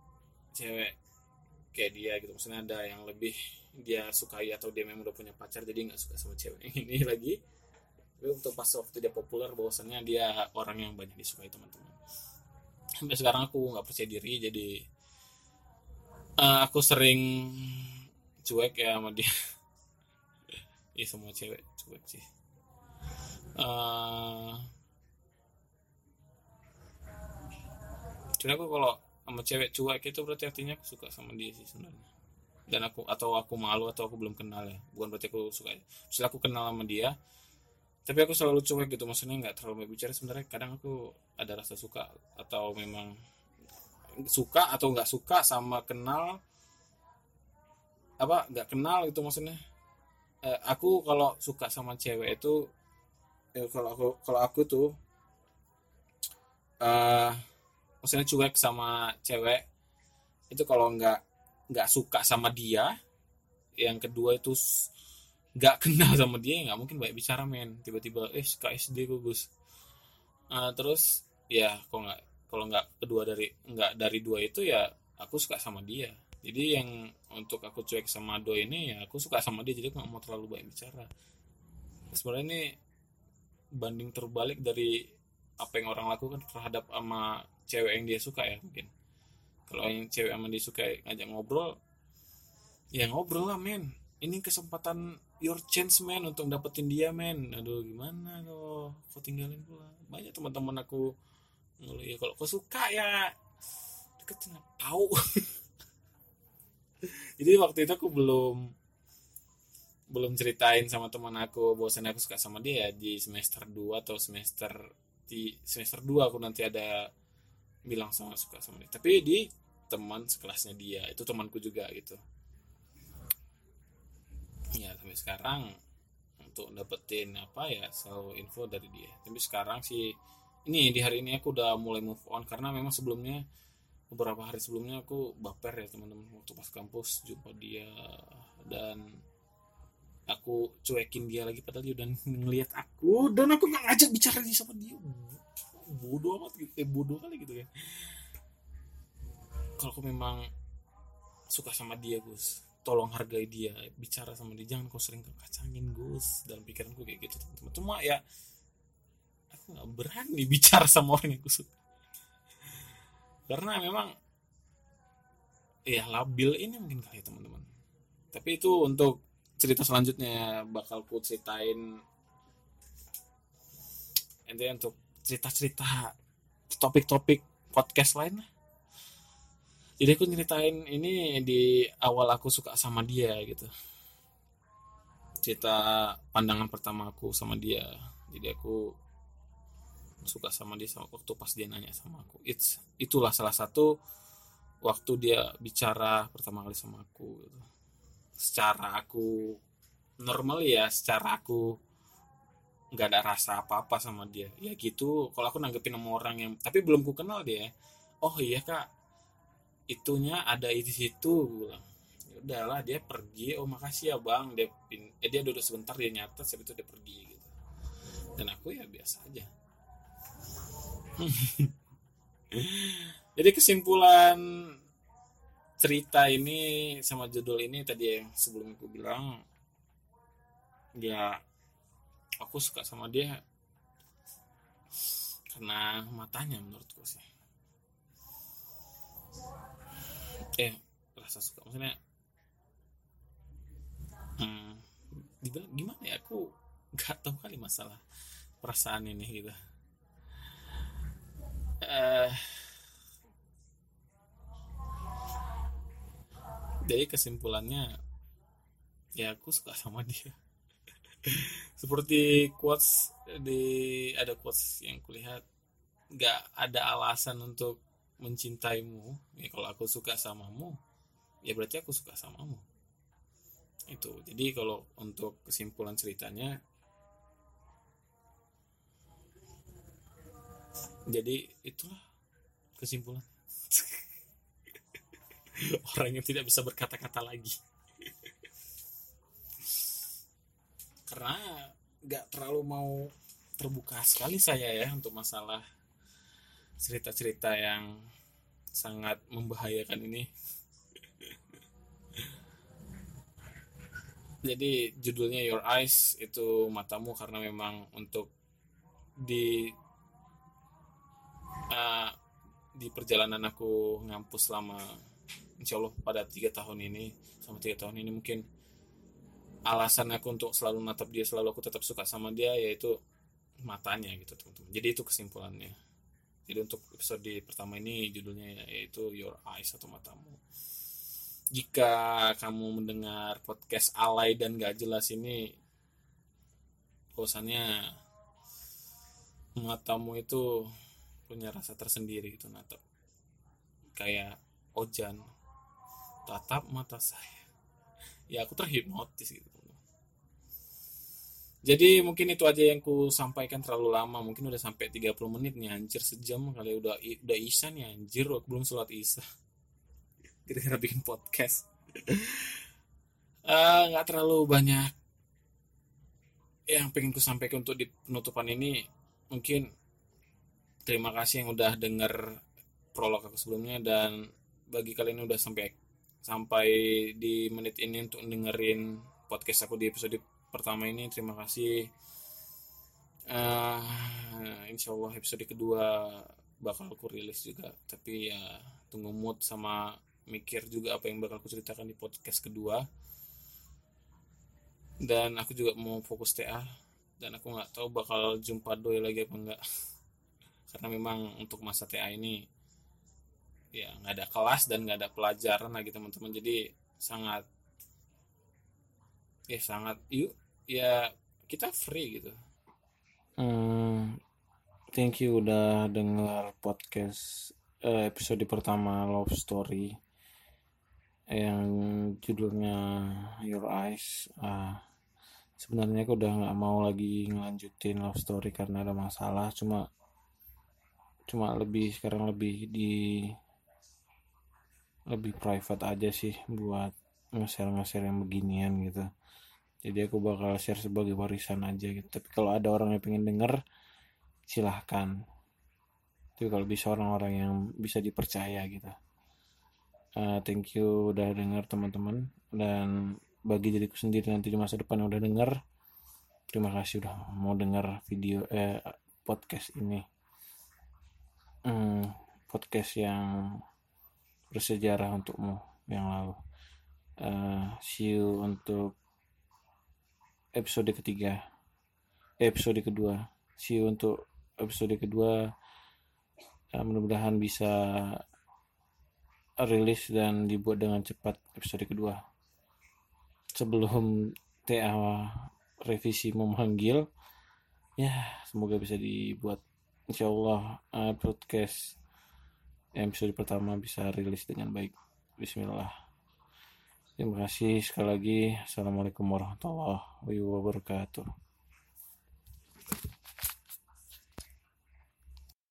kayak dia gitu. Maksudnya ada yang lebih dia sukai, atau dia memang udah punya pacar jadi nggak suka sama cewek ini lagi. Tapi waktu dia populer, bahwasannya dia orang yang banyak disukai teman-teman. Sampai sekarang aku nggak percaya diri, jadi aku sering cuek ya sama dia. Ya semua cewek cuek sih. uh, Cuma aku kalau sama cewek cuek itu berarti artinya aku suka sama dia sih sebenarnya. Dan aku malu, atau aku belum kenal ya, bukan berarti aku suka ya. Setelah aku kenal sama dia, tapi aku selalu cuek gitu, maksudnya nggak terlalu bicara. Sebenarnya kadang aku ada rasa suka, atau memang suka atau nggak suka sama kenal, apa nggak kenal gitu maksudnya. Aku kalau suka sama cewek itu, kalau aku tuh eh maksudnya cuek sama cewek itu kalau nggak suka sama dia. Yang kedua itu nggak kenal sama dia, nggak mungkin banyak bicara men. Tiba-tiba suka SD gus. Terus ya kalau nggak kedua nggak dari dua itu, ya aku suka sama dia. Jadi yang untuk aku cuek sama doi ini, ya aku suka sama dia, jadi aku nggak mau terlalu banyak bicara. Sebenarnya ini banding terbalik dari apa yang orang lakukan terhadap sama cewek yang dia suka ya mungkin. Kalau yang cewek sama dia suka ngajak ngobrol, ya ngobrol lah men. Ini kesempatan, your chance men, untuk dapetin dia men. Aduh gimana kau tinggalin pula. Banyak teman-teman aku ngeluh, ya kalau kau suka ya deketin, tahu. Jadi waktu itu aku belum ceritain sama teman aku bahwasannya aku suka sama dia ya. Di semester 2 atau di semester 2 aku nanti ada bilang suka sama dia. Tapi di teman sekelasnya dia, itu temanku juga gitu. Ya sampai sekarang untuk dapetin selalu info dari dia. Tapi sekarang sih ini di hari ini aku udah mulai move on, karena memang sebelumnya beberapa hari sebelumnya aku baper ya teman-teman, waktu pas kampus jumpa dia dan aku cuekin dia lagi padahal dia udah ngelihat aku dan aku nggak ngajak bicara sama dia. Bodoh amat gitu, bodoh kali gitu kan. Kalau aku memang suka sama dia Gus, tolong hargai dia, bicara sama dia, jangan kau sering kacangin Gus. Dalam pikiranku kayak gitu teman-teman. Cuma ya aku nggak berani bicara sama orang yang aku suka, karena memang ya labil ini mungkin kali ya teman-teman. Tapi itu untuk cerita selanjutnya bakal ku ceritain, intinya untuk cerita-cerita topik-topik podcast lain lah. Jadi aku nyeritain ini di awal aku suka sama dia gitu, cerita pandangan pertama aku sama dia. Jadi aku suka sama dia waktu pas dia nanya sama aku. Itulah salah satu waktu dia bicara pertama kali sama aku gitu. Secara aku normal ya, secara aku nggak ada rasa apa-apa sama dia ya gitu. Kalau aku nanggepin sama orang yang tapi belum ku kenal dia, oh iya kak, itunya ada di situ, gue bilang. Ya udahlah, dia pergi, oh makasih ya bang, dia duduk sebentar, dia nyatet, habis itu dia pergi gitu. Dan aku ya biasa aja. Jadi kesimpulan cerita ini sama judul ini tadi yang sebelum aku bilang, ya aku suka sama dia karena matanya menurutku sih. Rasa suka maksudnya gimana ya, aku nggak tahu kali masalah perasaan ini gitu. Jadi kesimpulannya ya aku suka sama dia. Seperti ada quotes yang kulihat, nggak ada alasan untuk mencintaimu. Ya kalau aku suka samamu, ya berarti aku suka samamu. Itu. Jadi kalau untuk kesimpulan ceritanya, jadi itulah kesimpulan. Orang yang tidak bisa berkata-kata lagi. Karena nggak terlalu mau terbuka sekali saya ya untuk masalah cerita-cerita yang sangat membahayakan ini. Jadi judulnya Your Eyes, itu matamu, karena memang untuk di perjalanan aku ngampus selama insya Allah pada 3 tahun ini, sama 3 tahun ini mungkin alasan aku untuk selalu natap dia, selalu aku tetap suka sama dia, yaitu matanya gitu teman-teman. Jadi itu kesimpulannya. Jadi untuk episode pertama ini judulnya yaitu Your Eyes atau matamu. Jika kamu mendengar podcast alay dan gak jelas ini, bahwasannya matamu itu punya rasa tersendiri gitu natap. Kayak Ojan, tatap mata saya. Ya aku terhipnotis gitu. Jadi mungkin itu aja yang ku sampaikan, terlalu lama, mungkin udah sampai 30 menit nih, anjir sejam kali, udah isya nih anjir, aku belum sholat isya. Kira-kira bikin podcast. Nggak terlalu banyak yang pengen ku sampaikan untuk di penutupan ini. Mungkin terima kasih yang udah denger prolog aku sebelumnya, dan bagi kalian yang udah sampai di menit ini untuk dengerin podcast aku di episode pertama ini, terima kasih. Insya Allah episode kedua bakal aku rilis juga, tapi ya tunggu mood sama mikir juga apa yang bakal aku ceritakan di podcast kedua. Dan aku juga mau fokus TA, dan aku nggak tahu bakal jumpa doi lagi apa enggak. Karena memang untuk masa TA ini ya nggak ada kelas dan nggak ada pelajaran lagi teman-teman, jadi sangat yuk ya kita free gitu. Thank you udah dengar podcast episode pertama Love Story yang judulnya Your Eyes. Sebenarnya aku udah nggak mau lagi ngelanjutin love story karena ada masalah, cuma cuma lebih sekarang lebih private aja sih buat nge-share yang beginian gitu. Jadi aku bakal share sebagai warisan aja gitu. Tapi kalau ada orang yang pengen denger, silahkan. Tapi kalau bisa orang-orang yang bisa dipercaya gitu. Thank you udah denger teman-teman. Dan bagi diriku sendiri nanti di masa depan yang udah denger, terima kasih udah mau denger podcast ini. Podcast yang bersejarah untukmu yang lalu. See you untuk episode ketiga, episode kedua. See you untuk episode kedua. Mudah-mudahan bisa rilis dan dibuat dengan cepat episode kedua. Sebelum TA revisi memanggil, ya semoga bisa dibuat. Insyaallah podcast episode pertama bisa rilis dengan baik. Bismillah. Terima kasih sekali lagi. Assalamualaikum warahmatullahi wabarakatuh.